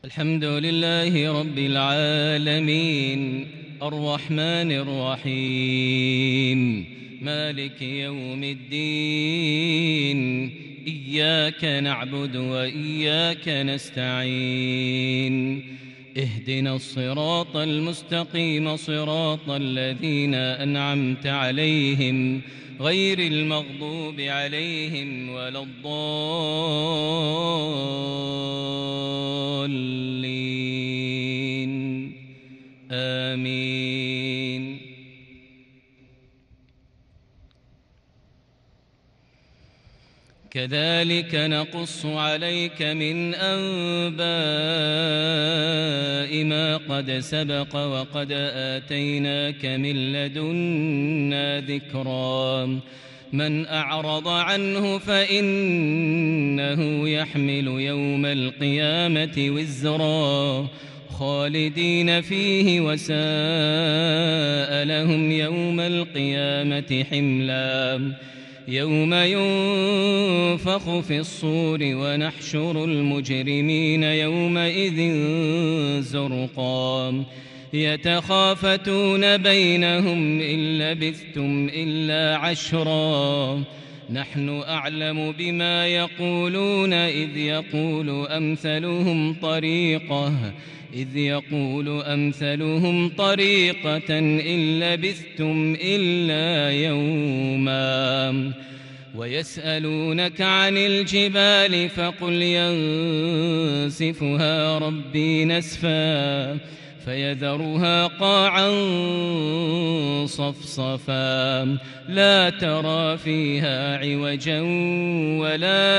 الحمد لله رب العالمين الرحمن الرحيم مالك يوم الدين إياك نعبد وإياك نستعين اهدنا الصراط المستقيم صراط الذين أنعمت عليهم غير المغضوب عليهم ولا الضالين آمين. كذلك نقص عليك من أنباء ما قد سبق وقد آتيناك من لدنا ذكرا من أعرض عنه فإنه يحمل يوم القيامة وزرا خالدين فيه وساء لهم يوم القيامة حملا يوم ينفخ في الصور ونحشر المجرمين يومئذ زرقا يتخافتون بينهم إن لبثتم إلا عشرا نحن أعلم بما يقولون إذ يقول أمثلهم طريقة إن لبثتم إلا يوما ويسألونك عن الجبال فقل ينسفها ربي نسفا فيذرها قاعا صفصفا لا ترى فيها عوجا ولا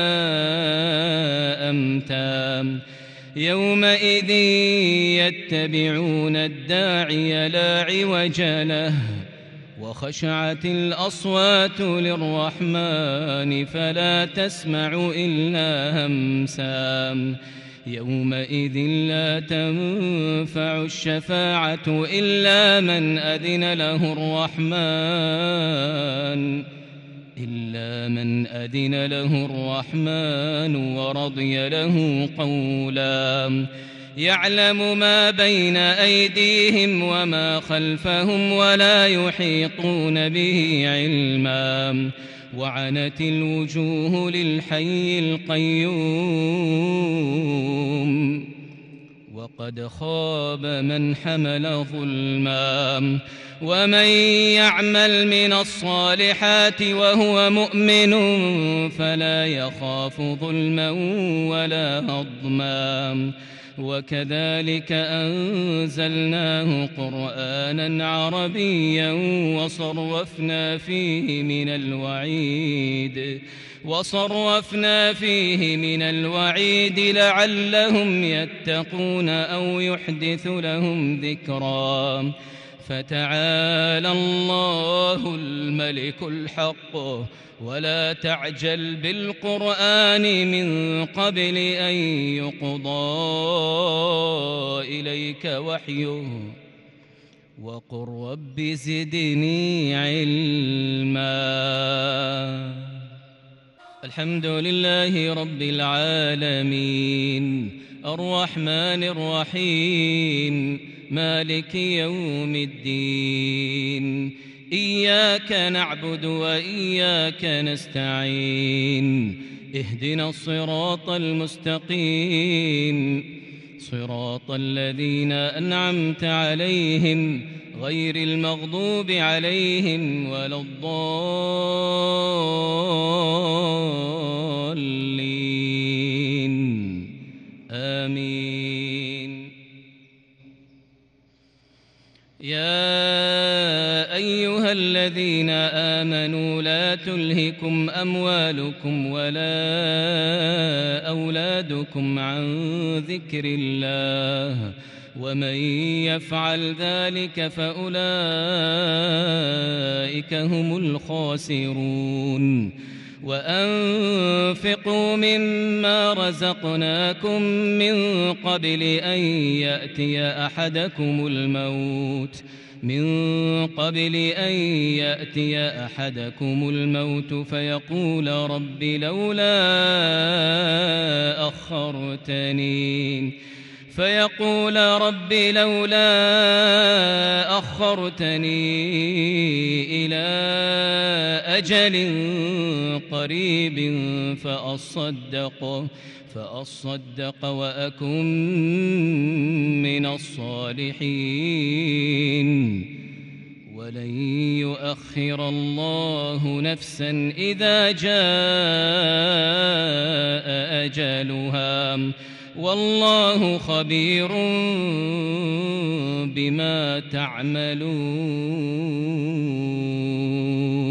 أمتا يومئذ يتبعون الداعي لا عوج له وخشعت الأصوات للرحمن فلا تسمع إلا همسا يومئذ لا تنفع الشفاعة إلا من أذن له الرحمن ورضي له قولا يعلم ما بين أيديهم وما خلفهم ولا يحيطون به علما وعنت الوجوه للحي القيوم وقد خاب من حمل ظلما ومن يعمل من الصالحات وهو مؤمن فلا يخاف ظلما ولا هضما وكذلك أنزلناه قرآنا عربيا وصرفنا فيه من الوعيد لعلهم يتقون أو يحدث لهم ذكرا فتعالى الله الملك الحق ولا تعجل بالقرآن من قبل أن يقضى إليك وحيه وقل رب زدني علما. الحمد لله رب العالمين الرحمن الرحيم مالك يوم الدين إياك نعبد وإياك نستعين اهدنا الصراط المستقيم صراط الذين أنعمت عليهم غير المغضوب عليهم ولا الضالين آمين. يا أيها الذين آمنوا لا تلهكم أموالكم ولا أولادكم عن ذكر الله ومن يفعل ذلك فأولئك هم الخاسرون وأنفقوا مما رزقناكم من قبل أن يأتي أحدكم الموت من قبل أن يأتي أحدكم الموت فيقول رب لولا أخرتني إلى أجل قريب فأصدق وأكن من الصالحين ولن يؤخر الله نفسا إذا جاء أجلها والله خبير بما تعملون.